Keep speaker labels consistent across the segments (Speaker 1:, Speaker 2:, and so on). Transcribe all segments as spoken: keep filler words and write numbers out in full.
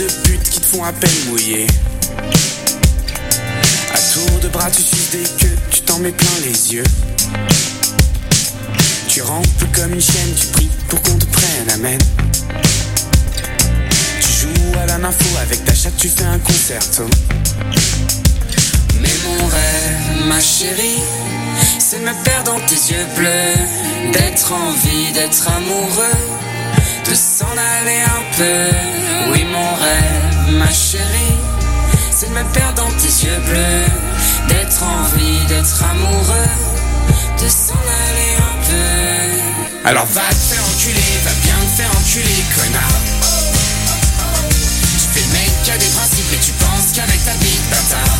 Speaker 1: de putes qui te font à peine mouiller. À tour de bras tu suces des queues, tu t'en mets plein les yeux. Tu rampes comme une chienne, tu pries pour qu'on te prenne, amen. Tu joues à la nympho, avec ta chatte tu fais un concerto. Mais mon rêve, ma chérie, c'est de me perdre dans tes yeux bleus, d'être en vie, d'être amoureux, de s'en aller un peu. Oui mon rêve, ma chérie, c'est de me perdre dans tes yeux bleus, d'être en vie, d'être amoureux, de s'en aller un peu. Alors va te faire enculer, va bien te faire enculer, connard. Tu fais le mec qui a des principes et tu penses qu'avec ta bite, bâtard.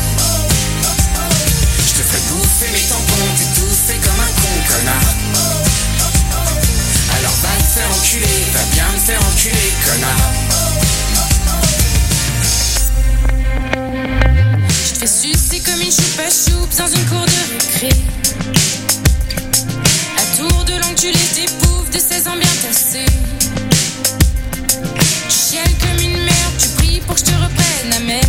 Speaker 1: Je te ferai bouffer mes tampons, t'étouffer comme un con, connard. Alors va te faire enculer, va bien te faire enculer, connard.
Speaker 2: Je te fais sucer comme une choupa-choupe dans une cour de récré. À tour de langue tu les épouves de seize ans bien tassés. Tu chiales comme une merde, tu pries pour que je te reprenne, amen.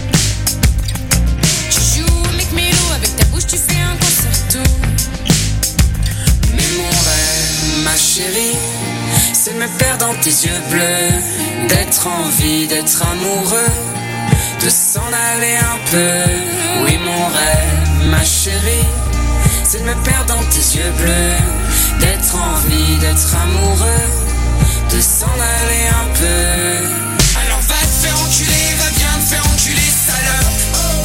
Speaker 2: Tu joues au mec mélo, avec ta bouche tu fais un concerto.
Speaker 1: Mais mon rêve, ma chérie, c'est de me perdre dans tes yeux bleus, d'être en vie, d'être amoureux, de s'en aller un peu. Oui mon rêve, ma chérie, c'est de me perdre dans tes yeux bleus, d'être en vie, d'être amoureux, de s'en aller un peu. Alors va te faire enculer, va bien te faire enculer, salope.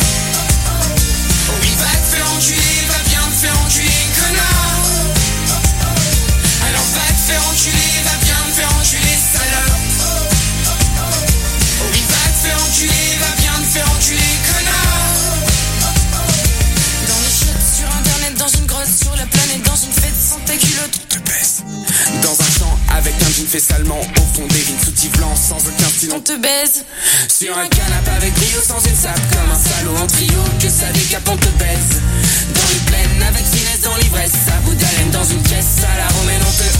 Speaker 1: Oui va te faire enculer, va bien te faire enculer, connard. Alors va te faire enculer, va bien te faire enculer, salope. Oui va te faire enculer, va bien te faire enculer, connard.
Speaker 2: Dans les chiottes, sur internet, dans une grotte, sur la planète, dans une fête sans ta culotte,
Speaker 1: on te baisse. Dans un champ avec un jean fait salement, au fond des vignes sous blanc, sans aucun style,
Speaker 2: on te baise.
Speaker 1: Sur un canapé avec brio, sans une sape, comme un salaud en trio, que ça décape, on te baise. Dans les plaines, avec finesse, dans l'ivresse, à bout d'haleine, dans une caisse, à la romaine, on te...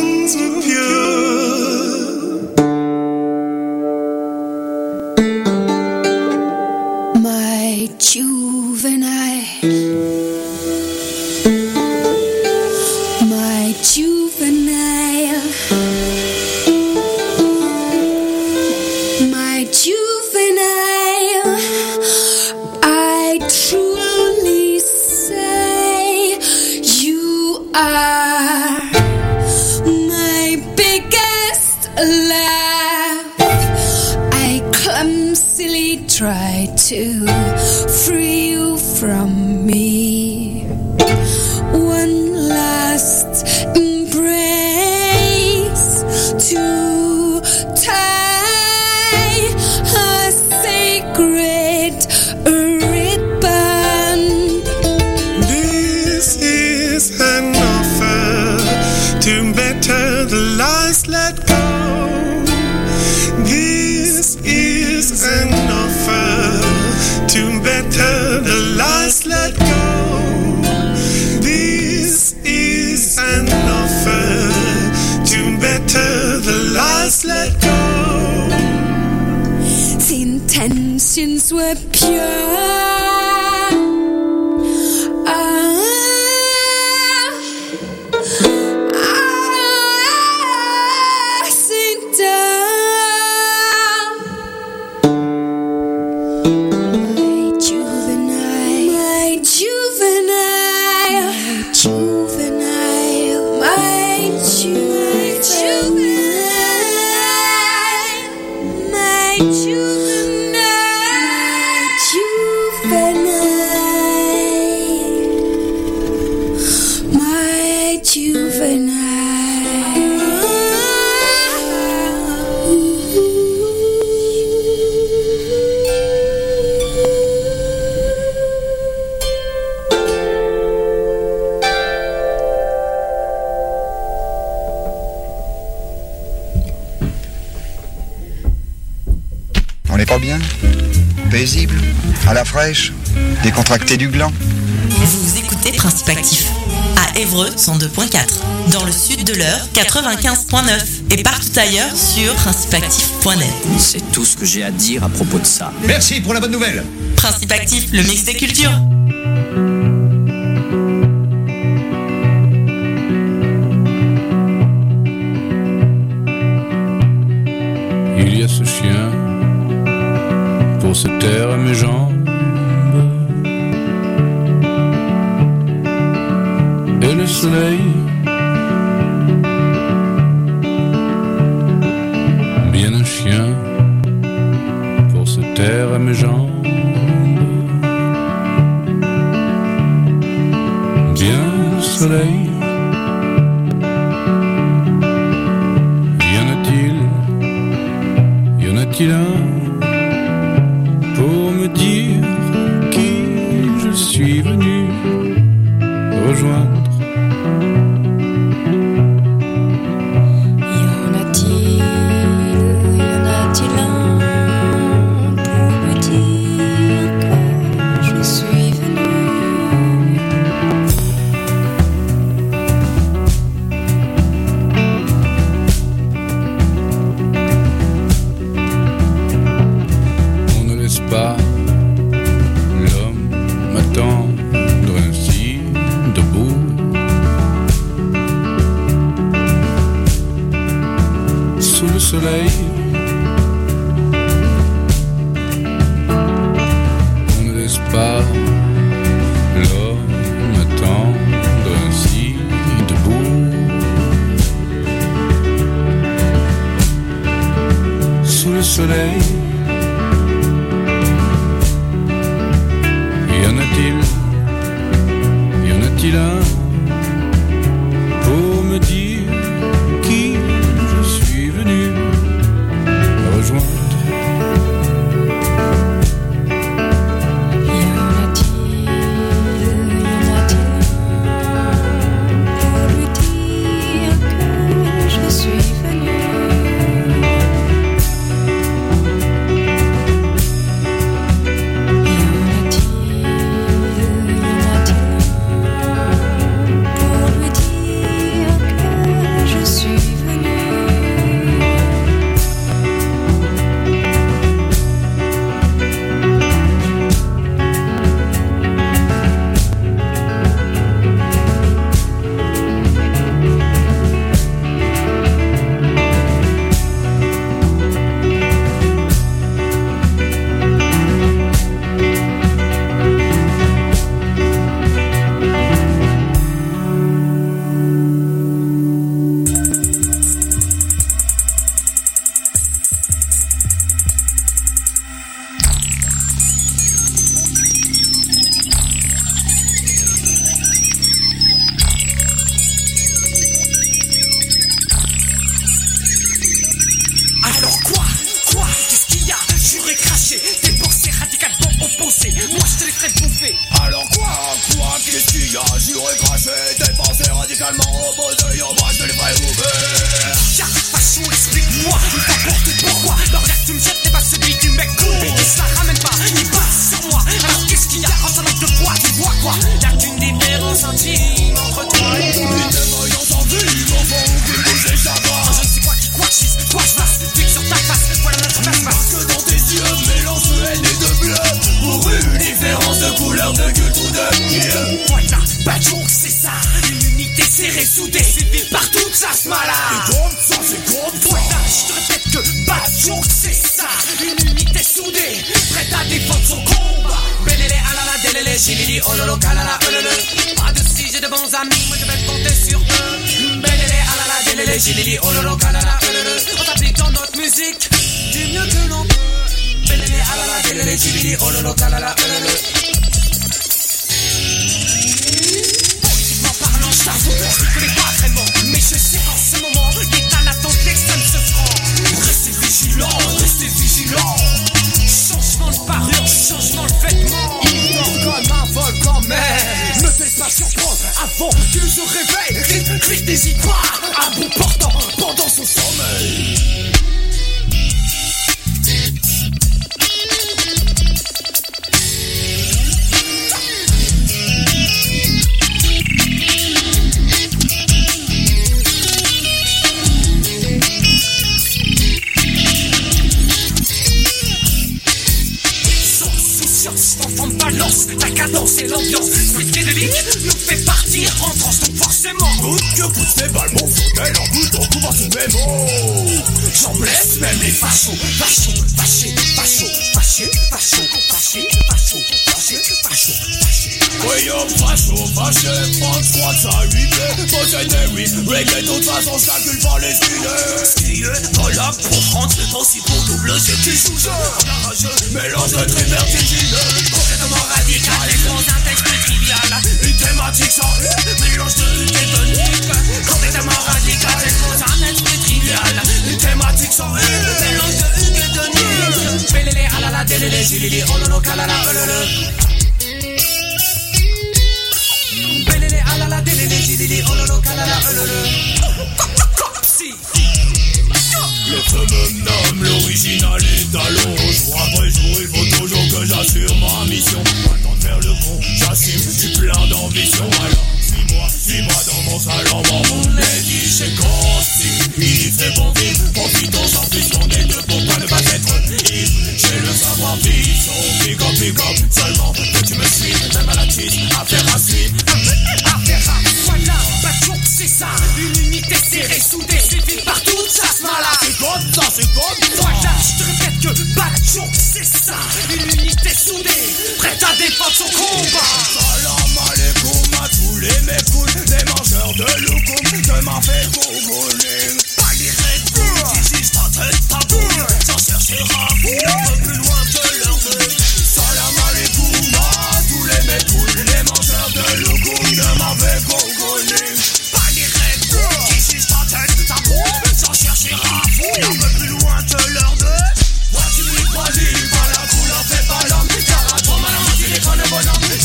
Speaker 3: Intentions were pure.
Speaker 2: juvenile, my juvenile, my juvenile, I truly say you are my biggest laugh. I clumsily try to free you from me. One last embrace to tie a sacred ribbon.
Speaker 3: This is an offer to better the lies let go. This is an offer to better the lies let go. This is an offer to better the lies let go.
Speaker 2: The intentions were pure. Ah, ah, sit down. My juvenile, my juvenile, my juvenile, my ju- juvenile, my juvenile, juvenile, my juvenile.
Speaker 4: On n'est pas bien? Paisible? À la fraîche? Décontracté du gland?
Speaker 5: Vous écoutez Principe Actif à Évreux cent deux point quatre, dans le sud de l'Eure quatre-vingt-quinze point neuf et partout ailleurs sur principe actif point net.
Speaker 6: C'est tout ce que j'ai à dire à propos de ça.
Speaker 7: Merci pour la bonne nouvelle.
Speaker 5: Principe Actif, le mix des cultures.
Speaker 8: Il y a ce chien pour se taire à mes jambes. Et le soleil bien un chien pour se taire à mes jambes. Bien le soleil. Y en a-t-il, y en a-t-il un pour me dire qui je suis venu rejoindre? Pas l'homme m'attendre ainsi debout. Sous le soleil, on ne laisse pas l'homme m'attendre ainsi debout. Sous le soleil, y en a-t-il, y en a-t-il un pour me dire qui je suis venu rejoindre?
Speaker 2: Y en a-t-il, y en a-t-il un pour lui dire que je suis venu?
Speaker 1: vois quoi? Y'a qu'une différence intime entre toi et moi.
Speaker 7: Les deux voyants en vue, au fond, vous bougez, ça va.
Speaker 1: Je ne sais quoi qui quoi qui quoi je passe, fixe sur ta face, voilà notre face.
Speaker 7: Parce que dans tes yeux, mélange de haine et de bleu. Pour une différence de couleur, de gueule ou de mieux.
Speaker 1: Voilà, bad joke, c'est ça. Une unité serrée, soudée, suivie par toute sa smala.
Speaker 7: C'est comme ça, c'est comme ça.
Speaker 1: Voilà, je te répète que bad joke, c'est ça. Une unité soudée, prête à défendre son combat. Belélé, alala, délélé, chilili, ololo, kalala, ololo. Pas de si j'ai de bons amis, moi je vais compter sur eux. Belélé, alala, délélé, chilili, ololo, kalala, ololo. On t'applique dans notre musique du mieux que l'on peut. Belélé, alala, délélé, chilili, ololo, kalala, ololo. Politiquement parlant, je t'avoue, je ne connais pas vraiment. Mais je sais qu'en ce moment, l'État n'attend que l'extrême se franc. Restez vigilants, restez vigilants. Changement de parure, changement de vêtements. Il dort comme un vol quand même. Ne fais pas surprendre avant qu'il se réveille. Vite, vite, n'hésite pas à bout portant pendant son sommeil. Balance, la cadence et l'ambiance. Swift de Vic nous fait partir en transe, donc forcément.
Speaker 7: Coûte que coûte ces balles, mon fauteuil en bout, on couvre tous mes mots.
Speaker 1: J'en blesse même les fachos, fachos, fâchés, fachos, fâchés, fachos, fâchés, fachos, fâchés, fachos, fâchés.
Speaker 7: Voyons, facho, fâché, France, croix, ça lui plaît. Possède des oui, reggae, de toute façon, je calcule pas les stylés.
Speaker 1: Stylé, voilà, pour France, c'est aussi pour double, c'est qui joue jeu.
Speaker 7: Mélange de très vertigineux.
Speaker 1: Complètement radical et dans un texte trivial.
Speaker 7: Une thématique sans
Speaker 1: mélange de tétonique. Complètement radical et dans un texte trivial.
Speaker 7: Une thématique sans
Speaker 1: mélange de tétonique. Belélé, alala, délélé, gilili, ololo, kalala, ololo. Belélé, alala, délélé, gilili, ololo, kalala, ololo.
Speaker 7: Le feu me nomme, l'original est à l'eau. Jour après jour, il faut toujours que j'assure ma mission. Pas le temps de faire le con, j'assume, je suis plein d'ambition. Alors, suis-moi, suis-moi dans mon salon, mon édit chez Consti. Il y fait bon vivre, profitons-en puisqu'on est deux, pourquoi ne pas être ivre. J'ai le savoir-vivre, son pick up, pick up, seulement que tu me suis. Même à la tisse, affaire à suivre.
Speaker 1: Affaire à voilà, bad joke, c'est ça. Une unité serrée, soudée, suivie par toute sa smala.
Speaker 7: C'est comme ça, c'est comme ça.
Speaker 1: Voilà, je te répète que bad joke, c'est ça. Une unité soudée, prête à défendre son combat.
Speaker 7: Salam alaikum à tous les mécouls, les mangeurs de loukoum, de ma fait gougouling.
Speaker 1: Pas les Red Bull, qui jugent ta tête, ta boule, sans chercher à fouiller un peu plus loin que leur nez.
Speaker 7: Salam alaikum à tous les mécouls, les mangeurs de loukoum, de ma fait gougouling.
Speaker 1: Pas les Red Bull, qui jugent ta tête, ta boule, sans chercher à fouiller un peu plus loin que leur nez.
Speaker 7: Moi tu me crois, pas la couleur fait pas l'homme, car à toi malheureusement tu les connais bonhomme.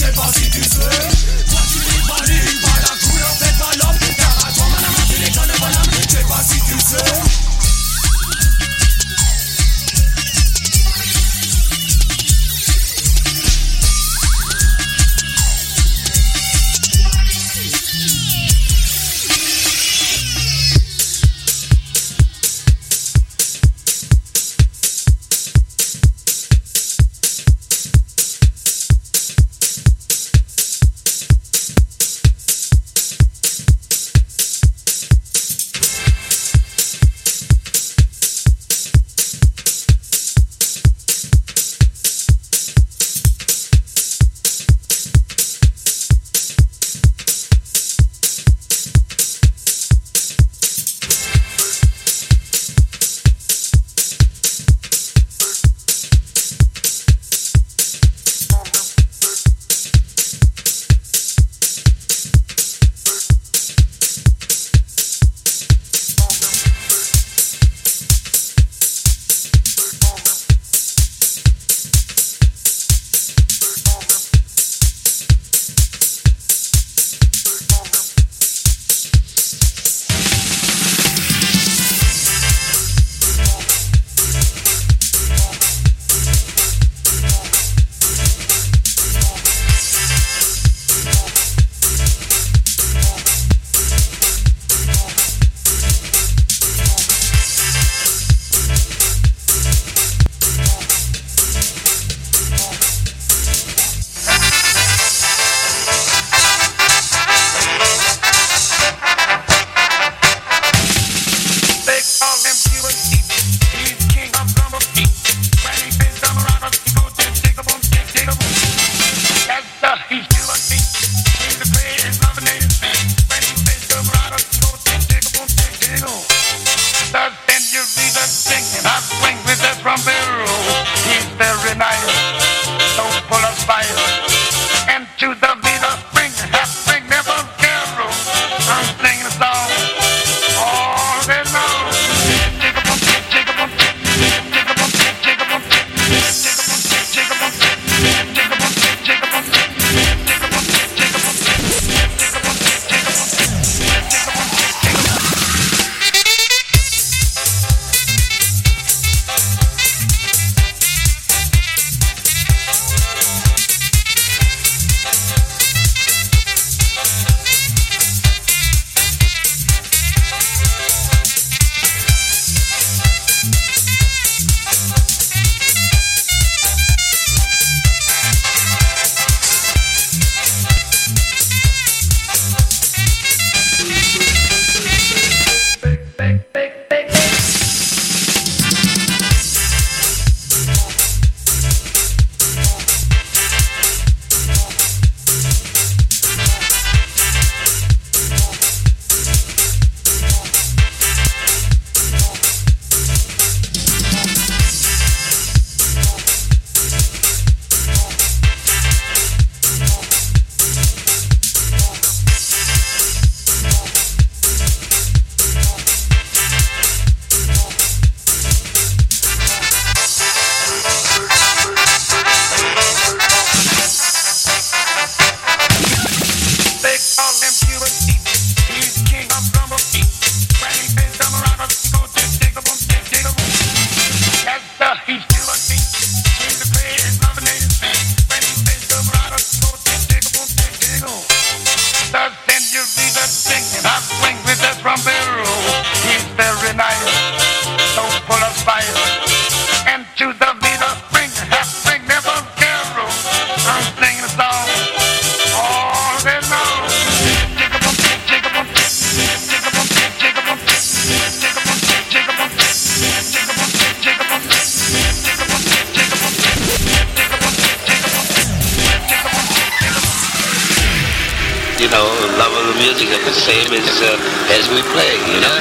Speaker 9: you know, love of the music is the same as uh, as we play, you know.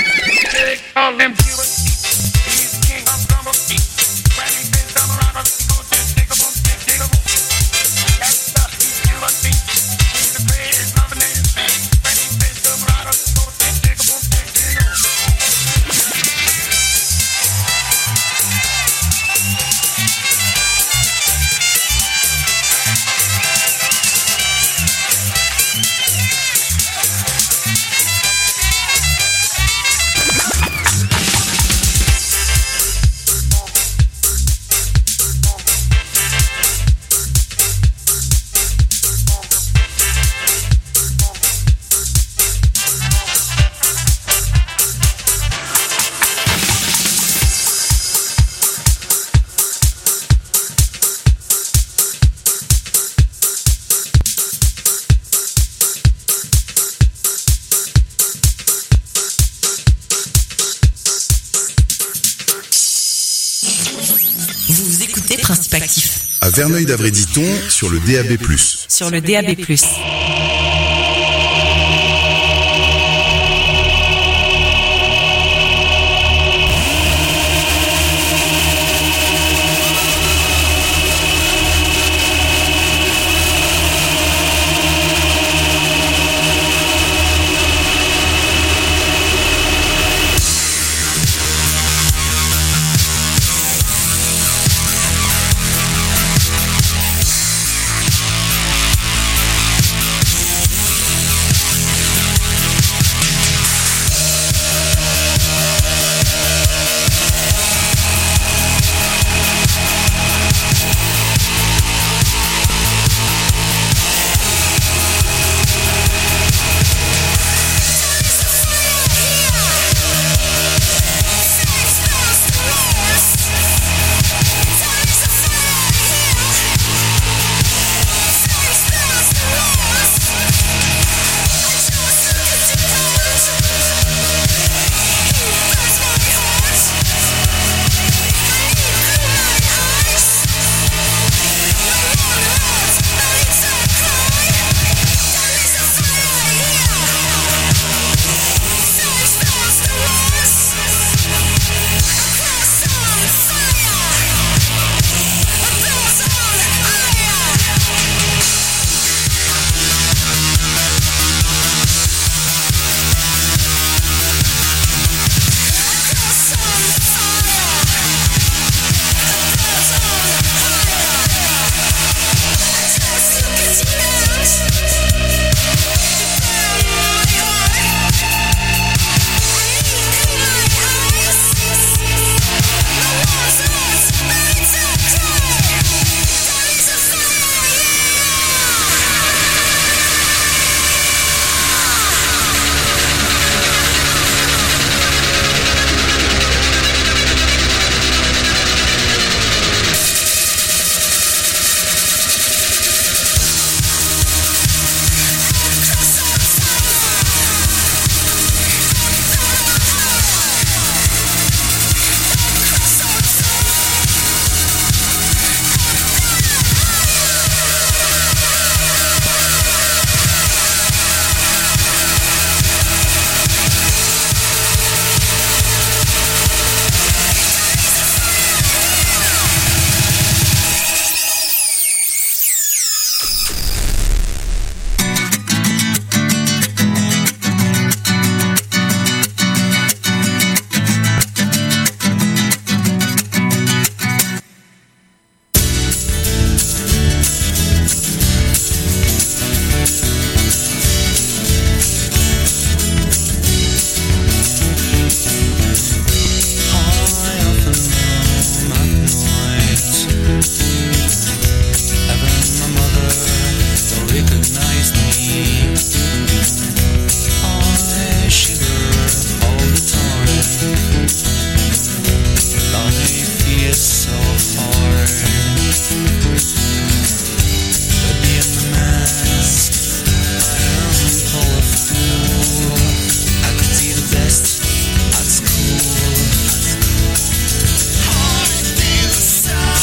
Speaker 10: À Verneuil-d'Avray-Diton sur le D A B plus.
Speaker 5: Sur le D A B plus.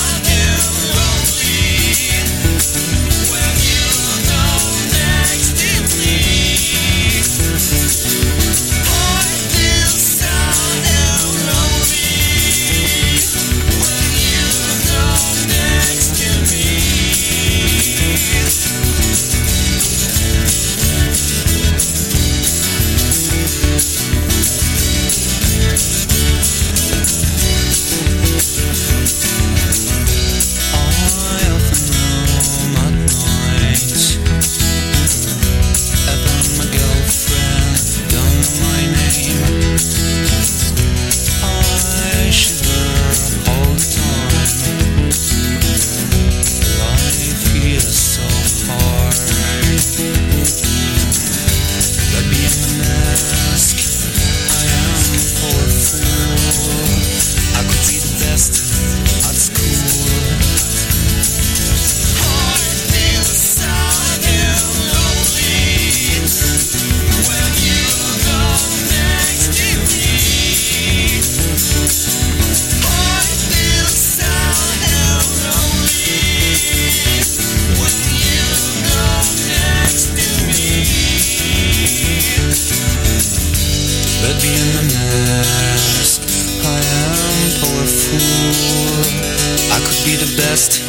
Speaker 11: Next best.